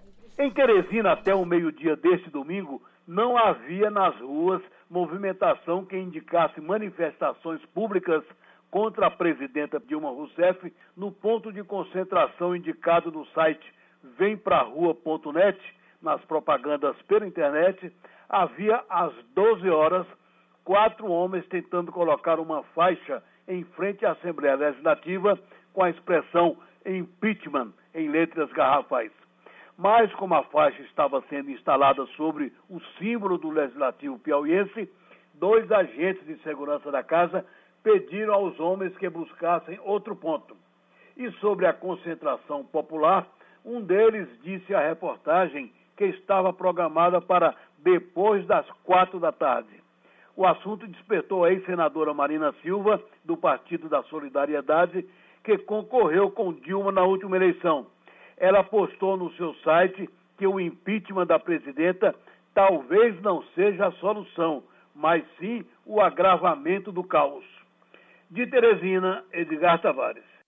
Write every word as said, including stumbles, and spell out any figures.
Em Teresina, até o meio-dia deste domingo, não havia nas ruas movimentação que indicasse manifestações públicas contra a presidenta Dilma Rousseff no ponto de concentração indicado no site vem pra rua ponto net, nas propagandas pela internet. Havia às doze horas quatro homens tentando colocar uma faixa em frente à Assembleia Legislativa com a expressão impeachment em letras garrafais. Mas como a faixa estava sendo instalada sobre o símbolo do Legislativo piauiense, dois agentes de segurança da casa pediram aos homens que buscassem outro ponto. E sobre a concentração popular, um deles disse à reportagem que estava programada para depois das quatro da tarde. O assunto despertou a ex-senadora Marina Silva, do Partido da Solidariedade, que concorreu com Dilma na última eleição. Ela postou no seu site que o impeachment da presidenta talvez não seja a solução, mas sim o agravamento do caos. De Teresina, Edgar Tavares.